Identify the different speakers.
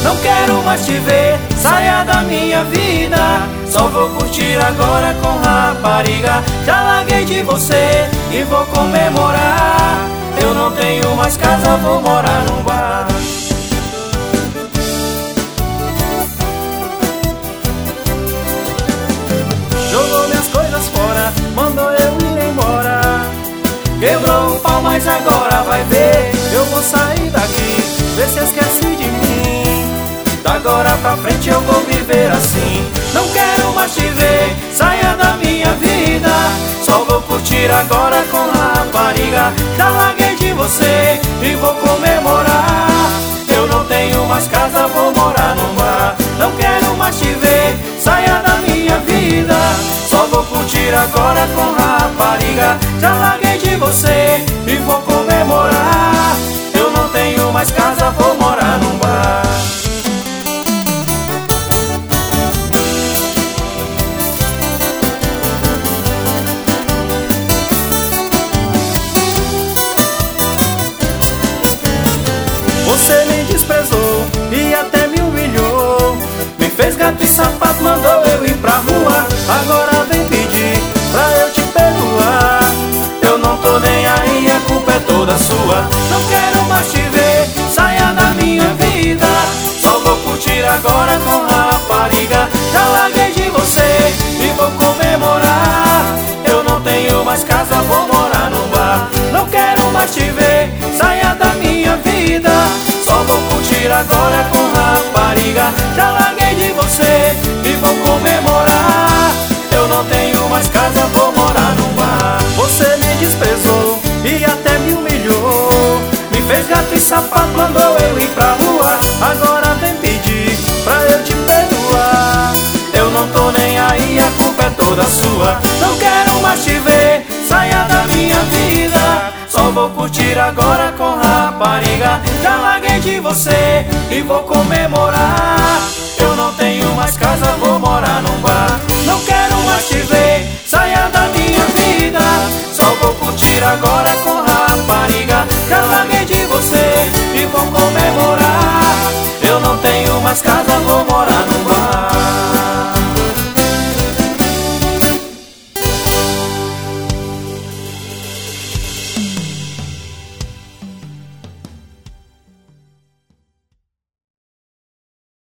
Speaker 1: não quero mais te ver. Saia da minha vida, só vou curtir agora com rapariga. Já larguei de você e vou comemorar. Eu não tenho mais casa, vou morar num bar. Jogou minhas coisas fora, mandou eu ir embora. Quebrou o pau, mas agora vai ver. Eu vou sair daqui, vê se esquece de mim. Da agora pra frente eu vou viver assim. Não quero mais te ver, saia da minha vida. Só vou curtir agora com rapariga. Já larguei de você e vou comemorar. Eu não tenho mais casa, vou morar num bar. Não quero mais te ver, saia da minha vida. Só vou curtir agora com rapariga. Já larguei de você e vou comemorar. Eu não tenho mais casa, vou morar num bar. Você me desprezou e até me humilhou. Me fez gato e sapato, mandou eu ir pra rua. Agora vem pedir pra eu te perdoar. Eu não tô nem aí, a culpa é toda sua. Não quero mais te ver, saia da minha vida. Só vou curtir agora com rapariga. Já larguei de você e vou comemorar. Eu não tenho mais casa, vou morar num bar. Não quero mais te ver, saia da minha vida. Só vou curtir agora com rapariga. Já larguei de você e vou comemorar. Eu não tenho mais casa, vou morar num bar. Você me desprezou e até me humilhou. Me fez gato e sapato, mandou eu ir pra rua. Agora vem pedir pra eu te perdoar. Eu não tô nem aí, a culpa é toda sua. Não quero mais te ver, saia da minha vida. Só vou curtir agora com rapariga. Já larguei de você e vou comemorar. Eu não tenho mais casa, vou morar num bar. Não quero mais te ver, saia da